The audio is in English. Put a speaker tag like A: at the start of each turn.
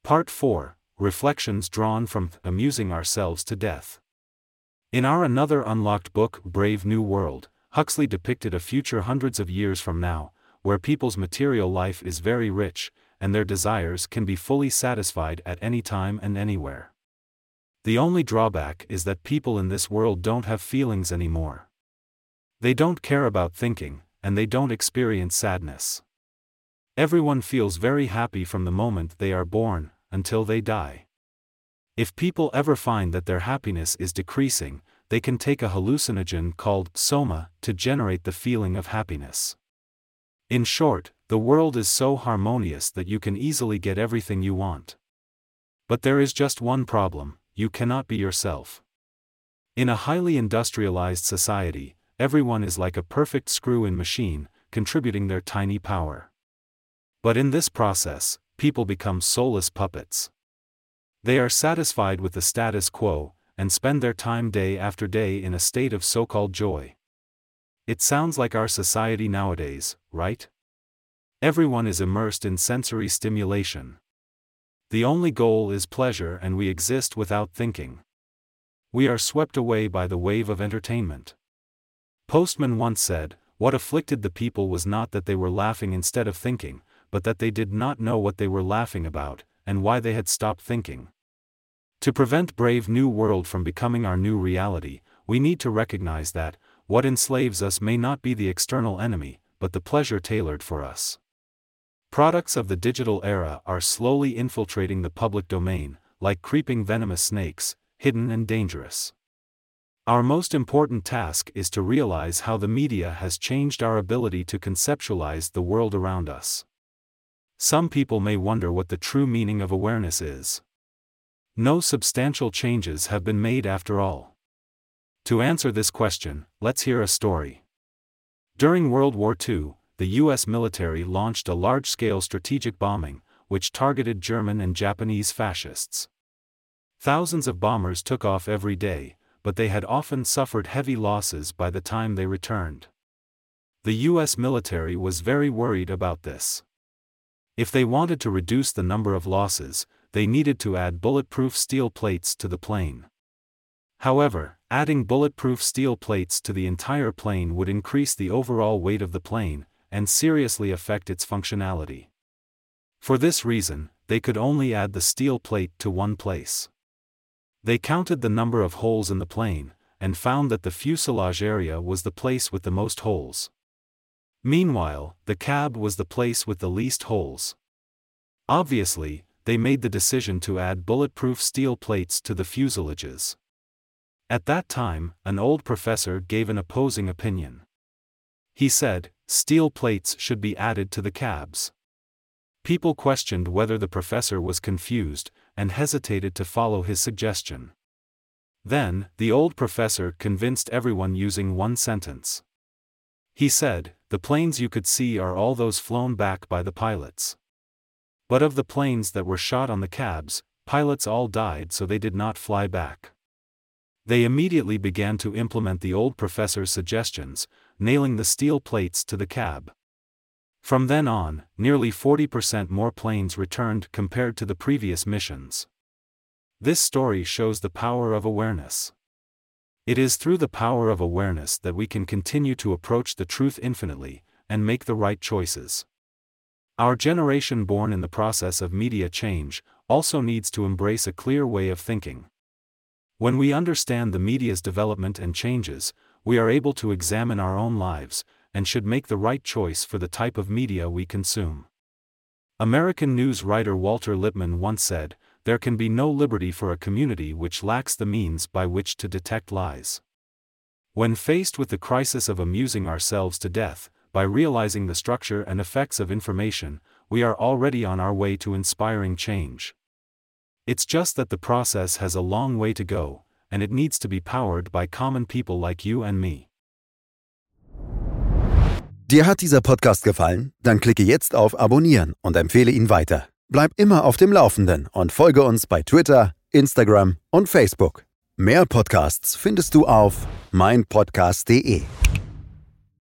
A: Part 4, Reflections Drawn from Amusing Ourselves to Death. In our another unlocked book, Brave New World, Huxley depicted a future hundreds of years from now, where people's material life is very rich, and their desires can be fully satisfied at any time and anywhere. The only drawback is that people in this world don't have feelings anymore. They don't care about thinking, and they don't experience sadness. Everyone feels very happy from the moment they are born, until they die. If people ever find that their happiness is decreasing, they can take a hallucinogen called soma to generate the feeling of happiness. In short, the world is so harmonious that you can easily get everything you want. But there is just one problem: you cannot be yourself. In a highly industrialized society, everyone is like a perfect screw-in machine, contributing their tiny power. But in this process, people become soulless puppets. They are satisfied with the status quo, and spend their time day after day in a state of so-called joy. It sounds like our society nowadays, right? Everyone is immersed in sensory stimulation. The only goal is pleasure, and we exist without thinking. We are swept away by the wave of entertainment. Postman once said, "What afflicted the people was not that they were laughing instead of thinking, but that they did not know what they were laughing about, and why they had stopped thinking." To prevent Brave New World from becoming our new reality, we need to recognize that, what enslaves us may not be the external enemy, but the pleasure tailored for us. Products of the digital era are slowly infiltrating the public domain, like creeping venomous snakes, hidden and dangerous. Our most important task is to realize how the media has changed our ability to conceptualize the world around us. Some people may wonder what the true meaning of awareness is. No substantial changes have been made after all. To answer this question, let's hear a story. During World War II, the U.S. military launched a large-scale strategic bombing, which targeted German and Japanese fascists. Thousands of bombers took off every day, but they had often suffered heavy losses by the time they returned. The U.S. military was very worried about this. If they wanted to reduce the number of losses, they needed to add bulletproof steel plates to the plane. However, adding bulletproof steel plates to the entire plane would increase the overall weight of the plane, and seriously affect its functionality. For this reason, they could only add the steel plate to one place. They counted the number of holes in the plane, and found that the fuselage area was the place with the most holes. Meanwhile, the cab was the place with the least holes. Obviously, they made the decision to add bulletproof steel plates to the fuselages. At that time, an old professor gave an opposing opinion. He said, steel plates should be added to the cabs. People questioned whether the professor was confused, and hesitated to follow his suggestion. Then, the old professor convinced everyone using one sentence. He said, "The planes you could see are all those flown back by the pilots. But of the planes that were shot on the cabs, pilots all died, so they did not fly back." They immediately began to implement the old professor's suggestions, nailing the steel plates to the cab. From then on, nearly 40% more planes returned compared to the previous missions. This story shows the power of awareness. It is through the power of awareness that we can continue to approach the truth infinitely, and make the right choices. Our generation, born in the process of media change, also needs to embrace a clear way of thinking. When we understand the media's development and changes, we are able to examine our own lives, and should make the right choice for the type of media we consume. American news writer Walter Lippmann once said, "There can be no liberty for a community which lacks the means by which to detect lies." When faced with the crisis of amusing ourselves to death, by realizing the structure and effects of information, we are already on our way to inspiring change. It's just that the process has a long way to go, and it needs to be powered by common people like you and me.
B: Dir hat dieser Podcast gefallen? Dann klicke jetzt auf Abonnieren und empfehle ihn weiter. Bleib immer auf dem Laufenden und folge uns bei Twitter, Instagram und Facebook. Mehr Podcasts findest du auf meinpodcast.de.